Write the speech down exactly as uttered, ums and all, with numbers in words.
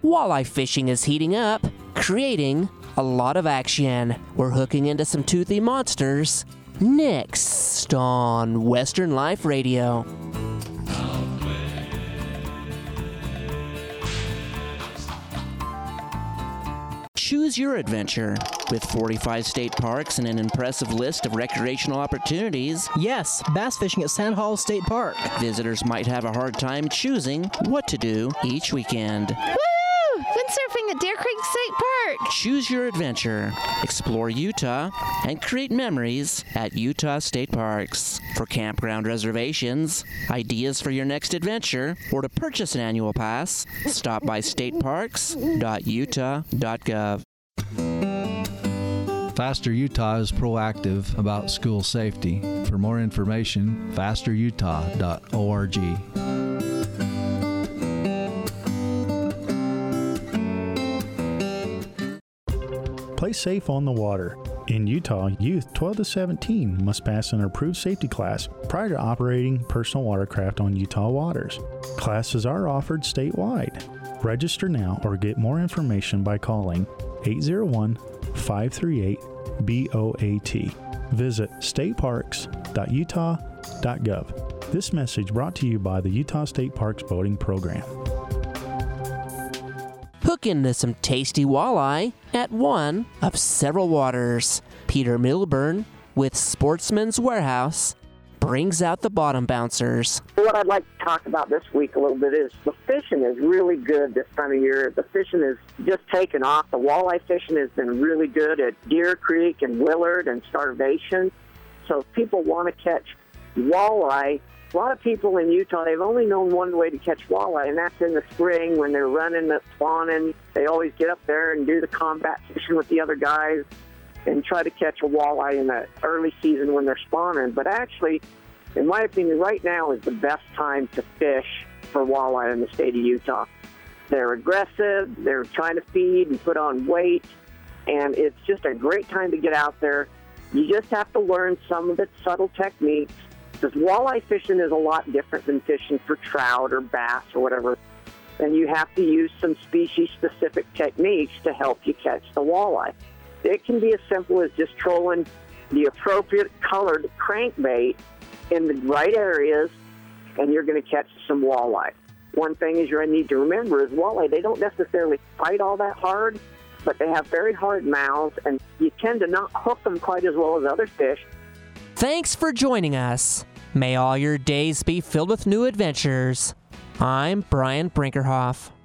walleye fishing is heating up, creating a lot of action. We're hooking into some toothy monsters next on Western Life Radio. Choose your adventure. With forty-five state parks and an impressive list of recreational opportunities, yes, bass fishing at Sand Hall State Park. Visitors might have a hard time choosing what to do each weekend. Woo! Windsurfing at Deer Creek State Park. Choose your adventure. Explore Utah and create memories at Utah State Parks. For campground reservations, ideas for your next adventure, or to purchase an annual pass, stop by state parks dot utah dot gov. Faster Utah is proactive about school safety. For more information, faster utah dot org. Play safe on the water. In Utah, youth twelve to seventeen must pass an approved safety class prior to operating personal watercraft on Utah waters. Classes are offered statewide. Register now or get more information by calling eight zero one, five three eight, B O A T. Visit state parks dot utah dot gov. This message brought to you by the Utah State Parks Boating Program. Hook into some tasty walleye at one of several waters. Peter Milburn with Sportsman's Warehouse brings out the bottom bouncers. What I'd like to talk about this week a little bit is the fishing is really good this time of year. The fishing is just taken off. The walleye fishing has been really good at Deer Creek and Willard and Starvation. So if people want to catch walleye, a lot of people in Utah, they've only known one way to catch walleye, and that's in the spring when they're running, spawning. They always get up there and do the combat fishing with the other guys and try to catch a walleye in the early season when they're spawning. But actually, in my opinion, right now is the best time to fish for walleye in the state of Utah. They're aggressive, they're trying to feed and put on weight, and it's just a great time to get out there. You just have to learn some of the subtle techniques, because walleye fishing is a lot different than fishing for trout or bass or whatever. And you have to use some species-specific techniques to help you catch the walleye. It can be as simple as just trolling the appropriate colored crankbait in the right areas, and you're going to catch some walleye. One thing is you're going to need to remember is walleye, they don't necessarily fight all that hard, but they have very hard mouths, and you tend to not hook them quite as well as other fish. Thanks for joining us. May all your days be filled with new adventures. I'm Brian Brinkerhoff.